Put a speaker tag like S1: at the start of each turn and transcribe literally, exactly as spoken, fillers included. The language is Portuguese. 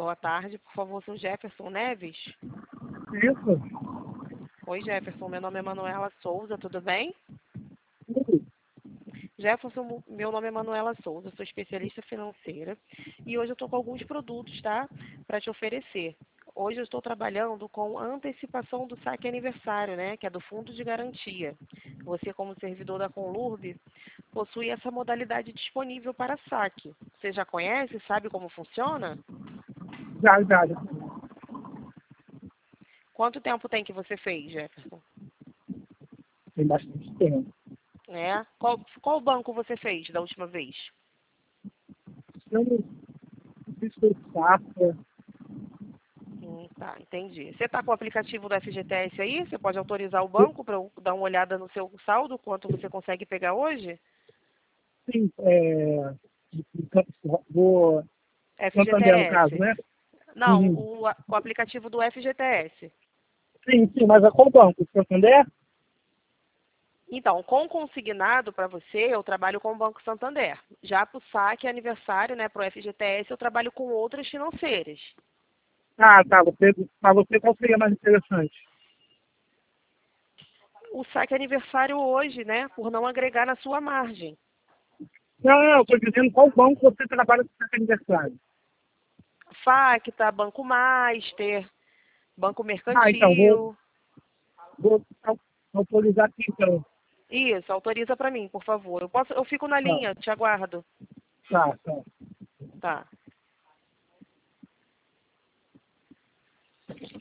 S1: Boa tarde, por favor, seu Jefferson Neves.
S2: Isso.
S1: Oi, Jefferson, meu nome é Manuela Souza, tudo bem?
S2: Sim.
S1: Jefferson, meu nome é Manuela Souza, sou especialista financeira e hoje eu estou com alguns produtos, tá? Para te oferecer. Hoje eu estou trabalhando com antecipação do saque aniversário, né? Que é do Fundo de Garantia. Você, como servidor da Conlurb, possui essa modalidade disponível para saque. Você já conhece, sabe como funciona?
S2: Já, já, já.
S1: Quanto tempo tem que você fez, Jefferson?
S2: Tem bastante tempo.
S1: É? Qual, qual banco você fez da última vez?
S2: Eu não fiz foi safra.
S1: Hum, tá, entendi. Você está com o aplicativo do F G T S aí? Você pode autorizar o banco para eu dar uma olhada no seu saldo, quanto você consegue pegar hoje?
S2: Sim, é, vou Santander, no caso,
S1: F G T S.
S2: né?
S1: Não,
S2: Uhum.
S1: o, o aplicativo do F G T S.
S2: Sim, sim, mas a qual banco? Santander?
S1: Então, com consignado para você, eu trabalho com o Banco Santander. Já para o saque aniversário, né, para o F G T S, eu trabalho com outras financeiras.
S2: Ah, tá. Você, para você, qual seria mais interessante?
S1: O saque aniversário hoje, né, por não agregar na sua margem.
S2: Não, não, eu estou dizendo qual banco você trabalha com esse aniversário.
S1: Facta, Banco Master, Banco
S2: Ah, então, vou,
S1: Mercantil.
S2: vou au- autorizar aqui, então.
S1: Isso, autoriza para mim, por favor. Eu posso, eu fico na
S2: Tá,
S1: linha, te aguardo.
S2: tá, tá.
S1: Tá.